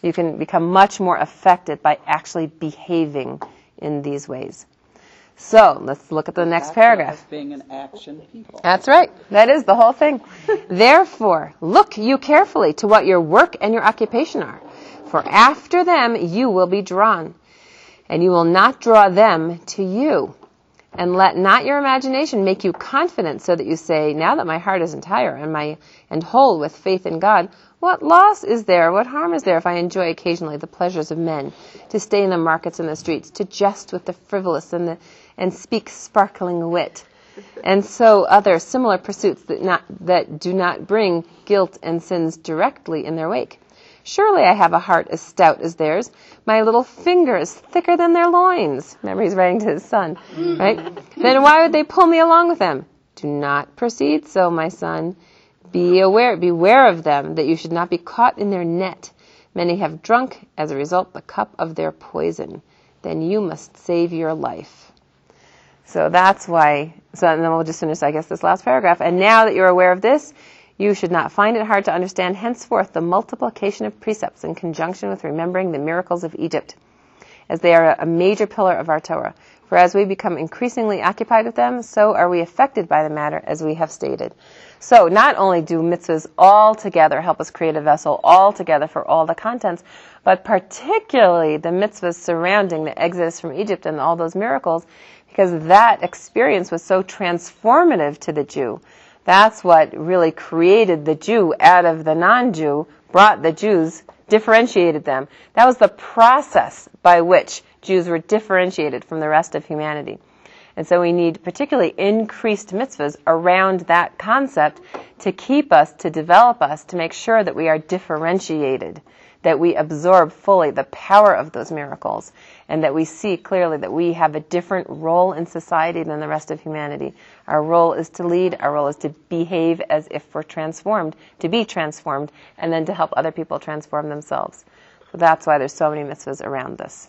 much more affected by actually behaving in these ways. So let's look at the next paragraph. As being an action people. That's right. That is the whole thing. Therefore, look you carefully to what your work and your occupation are, for after them you will be drawn, and you will not draw them to you. And let not your imagination make you confident, so that you say, now that my heart is entire and whole with faith in God, what loss is there, what harm is there if I enjoy occasionally the pleasures of men, to stay in the markets and the streets, to jest with the frivolous and speak sparkling wit, and so other similar pursuits that do not bring guilt and sins directly in their wake? Surely I have a heart as stout as theirs. My little finger is thicker than their loins. Remember, he's writing to his son, right? Then why would they pull me along with them? Do not proceed so, my son. Beware of them, that you should not be caught in their net. Many have drunk, as a result, the cup of their poison. Then you must save your life. So that's why, and then we'll just finish, I guess, this last paragraph. And now that you're aware of this, you should not find it hard to understand henceforth the multiplication of precepts in conjunction with remembering the miracles of Egypt, as they are a major pillar of our Torah. For as we become increasingly occupied with them, so are we affected by the matter, as we have stated. So not only do mitzvahs all together help us create a vessel all together for all the contents, but particularly the mitzvahs surrounding the exodus from Egypt and all those miracles, because that experience was so transformative to the Jew. That's what really created the Jew out of the non-Jew, brought the Jews, differentiated them. That was the process by which Jews were differentiated from the rest of humanity. And so we need particularly increased mitzvahs around that concept to keep us, to develop us, to make sure that we are differentiated, that we absorb fully the power of those miracles, and that we see clearly that we have a different role in society than the rest of humanity. Our role is to lead, our role is to behave as if we're transformed, to be transformed, and then to help other people transform themselves. So that's why there's so many mitzvahs around this.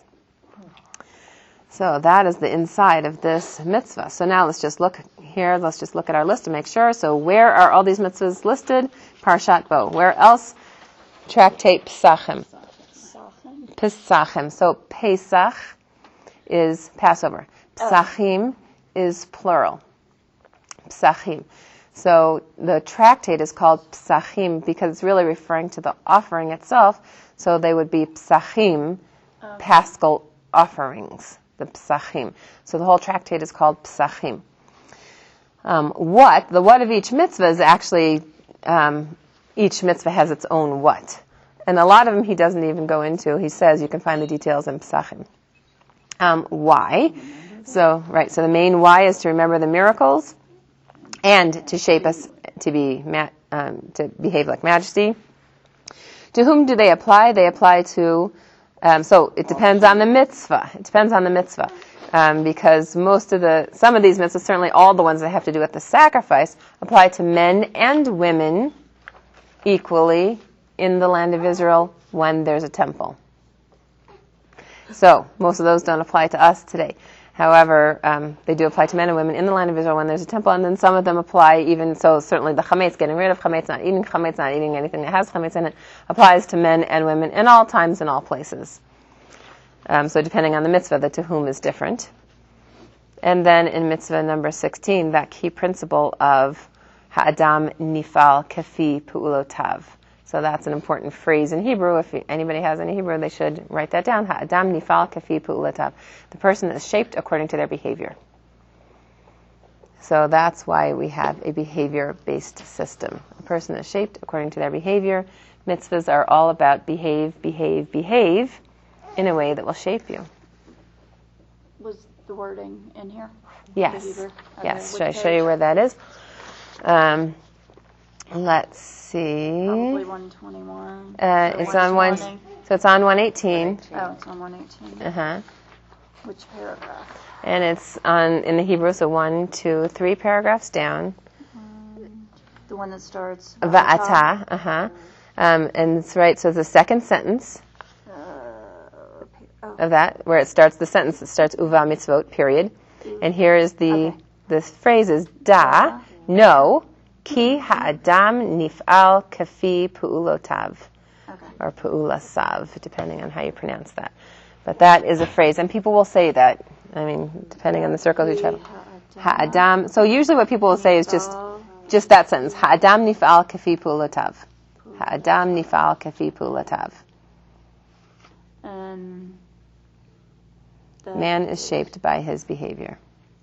So that is the inside of this mitzvah. So now let's just look here, let's just look at our list to make sure. So where are all these mitzvahs listed? Parshat Bo. Where else? Tractate Pesachim. Pesachim. So Pesach is Passover. Pesachim is plural. Pesachim. So the tractate is called Pesachim because it's really referring to the offering itself. So they would be Pesachim, paschal offerings, the Pesachim. So the whole tractate is called Pesachim. The what of each mitzvah is actually, each mitzvah has its own what. And a lot of them he doesn't even go into. He says you can find the details in Pesachim. Why? So the main why is to remember the miracles and to shape us to to behave like majesty. To whom do they apply? They apply to, so it depends on the mitzvah. It depends on the mitzvah. Because some of these mitzvahs, certainly all the ones that have to do with the sacrifice, apply to men and women equally in the land of Israel when there's a temple. So most of those don't apply to us today. However, they do apply to men and women in the land of Israel when there's a temple, and then some of them apply even, so certainly the chametz, getting rid of chametz, not eating anything that has chametz in it, applies to men and women in all times and all places. So depending on the mitzvah, the to whom is different. And then in mitzvah number 16, that key principle of ha'adam nifal kafi pu'ulotav. So that's an important phrase in Hebrew. If anybody has any Hebrew, they should write that down. Ha'adam nifal kafi pu'ulotav. The person is shaped according to their behavior. So that's why we have a behavior-based system. A person is shaped according to their behavior. Mitzvahs are all about behave in a way that will shape you. Was the wording in here? Yes. Yes. Should I show you where that is? Let's see. Probably 121. It's on 118. Oh, it's on 118. Which paragraph? And it's in the Hebrew, so 1, 2, 3 paragraphs down. The one that starts. Va'ata, and it's right, so it's the second sentence of that, where it starts, the sentence that starts uva mitzvot, period. And here is the phrase is da, no, ki ha'adam nif'al kafi pu'ulotav, or pu'ulasav, depending on how you pronounce that. But that is a phrase, and people will say that. I mean, depending on the circles you travel. Ha'adam. So usually what people will say is just that sentence. Ha'adam nif'al kafi pu'ulotav. Ha'adam nif'al kafi pu'ulotav. Man is shaped by his behavior.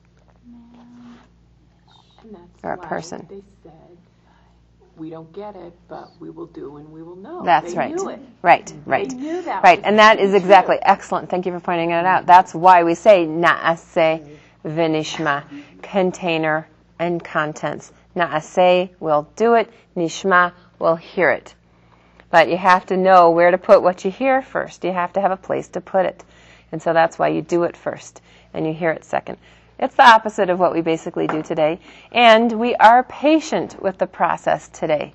And that's Or a why person. They said, we don't get it, but we will do and we will know. That's They right. Knew it. Right. They knew that. Right, was and that is true. exactly excellent. Thank you for pointing it out. That's why we say na'aseh v'nishma, container and contents. Na'aseh, we'll do it. Nishma, we'll hear it. But you have to know where to put what you hear first. You have to have a place to put it. And so that's why you do it first and you hear it second. It's the opposite of what we basically do today. And we are patient with the process today.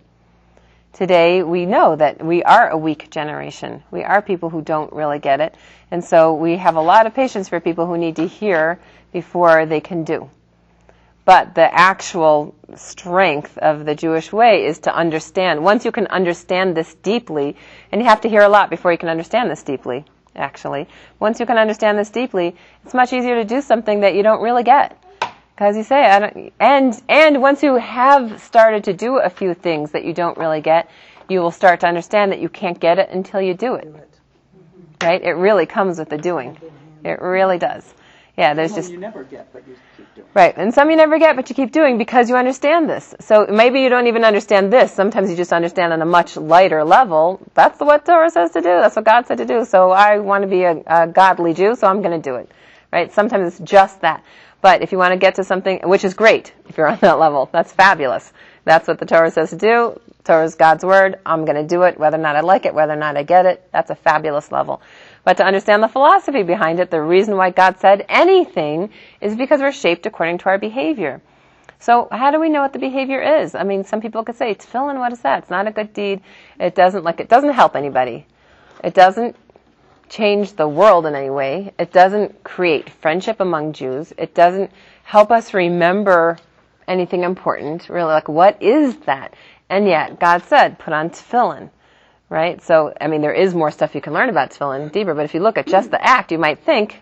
Today, we know that we are a weak generation. We are people who don't really get it. And so we have a lot of patience for people who need to hear before they can do. But the actual strength of the Jewish way is to understand. Once you can understand this deeply, and you have to hear a lot before you can understand this deeply, actually. Once you can understand this deeply, it's much easier to do something that you don't really get. Because you say, and once you have started to do a few things that you don't really get, you will start to understand that you can't get it until you do it. Right? It really comes with the doing. It really does. Yeah, there's Some just... you never get, but you keep doing. Right, and some you never get, but you keep doing because you understand this. So maybe you don't even understand this. Sometimes you just understand on a much lighter level. That's what Torah says to do. That's what God said to do. So I want to be a godly Jew, so I'm going to do it. Right? Sometimes it's just that. But if you want to get to something, which is great if you're on that level, that's fabulous. That's what the Torah says to do. Torah is God's word. I'm going to do it, whether or not I like it, whether or not I get it. That's a fabulous level. But to understand the philosophy behind it, the reason why God said anything is because we're shaped according to our behavior. So how do we know what the behavior is? I mean, some people could say, tefillin, what is that? It's not a good deed. It doesn't help anybody. It doesn't change the world in any way. It doesn't create friendship among Jews. It doesn't help us remember anything important. Really, like, what is that? And yet, God said, put on tefillin. Right? So, I mean, there is more stuff you can learn about tefillin deeper, but if you look at just the act, you might think,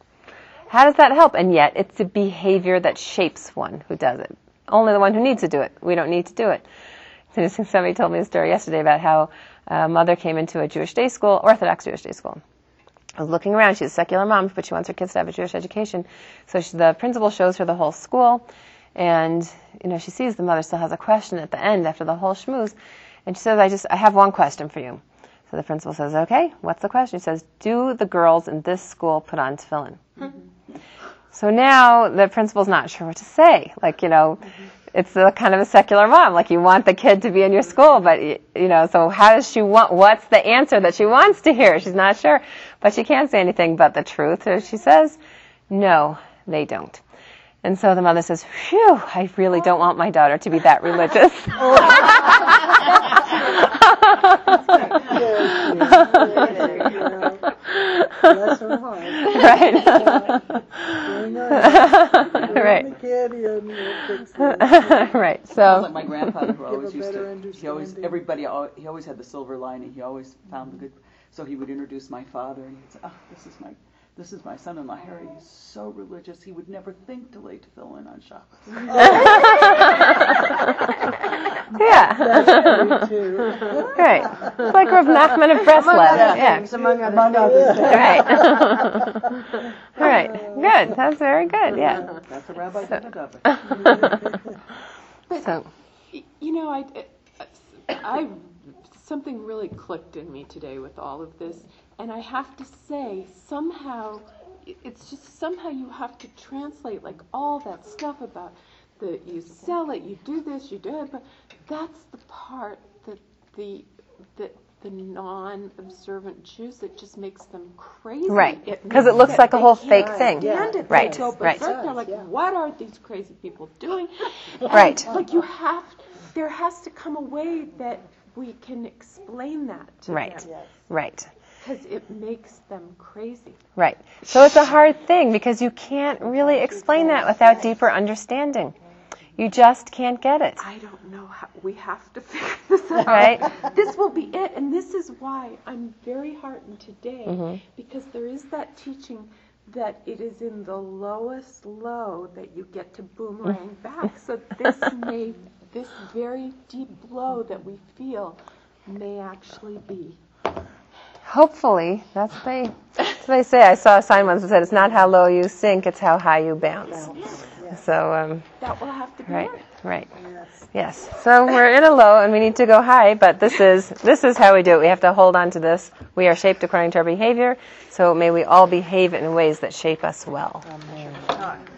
how does that help? And yet, it's a behavior that shapes one who does it. Only the one who needs to do it. We don't need to do it. Somebody told me a story yesterday about how a mother came into a Jewish day school, Orthodox Jewish day school. I was looking around. She's a secular mom, but she wants her kids to have a Jewish education. So the principal shows her the whole school, and, she sees the mother still has a question at the end after the whole schmooze. And she says, I have one question for you. So the principal says, okay, what's the question? She says, do the girls in this school put on tefillin? So now the principal's not sure what to say. It's kind of a secular mom. You want the kid to be in your school, but, so how does she what's the answer that she wants to hear? She's not sure. But she can't say anything but the truth. So she says, no, they don't. And so the mother says, phew, I really don't want my daughter to be that religious. Bless her heart. Right. Right. Right. Sounds So like my grandfather who always Give a used better to, he always had the silver lining. He always found the good. So he would introduce my father and he'd say, this is my son-in-law, Harry. He's so religious. He would never think to lay tefillin on Shabbos. yeah. Right. It's like Rav Nachman of Breslov. Yeah. Among others. Right. Right. Good. That's very good. Yeah. That's a rabbi said of it. So. I something really clicked in me today with all of this, and I have to say, somehow you have to translate all that stuff about you sell it, you do this, you do it, but that's the part that the non-observant Jews, it just makes them crazy. Right. It Because makes it looks them- like a they whole can't fake thing. stand it. Right, They go right. berserk. They're like, what are these crazy people doing? And, Right. Like there has to come a way that we can explain that to Right. them. Right. Because it makes them crazy. Right. So it's a hard thing because you can't really explain that without deeper understanding. You just can't get it. I don't know how, we have to figure this out. Right. This will be it. And this is why I'm very heartened today, Mm-hmm. because there is that teaching that it is in the lowest low that you get to boomerang back. So this very deep low that we feel may actually be. Hopefully, that's what they say. I saw a sign once that said, "It's not how low you sink; it's how high you bounce." So, That will have to be right, it. right, yes. So we're in a low, and we need to go high. But this is how we do it. We have to hold on to this. We are shaped according to our behavior. So may we all behave in ways that shape us well. Amen.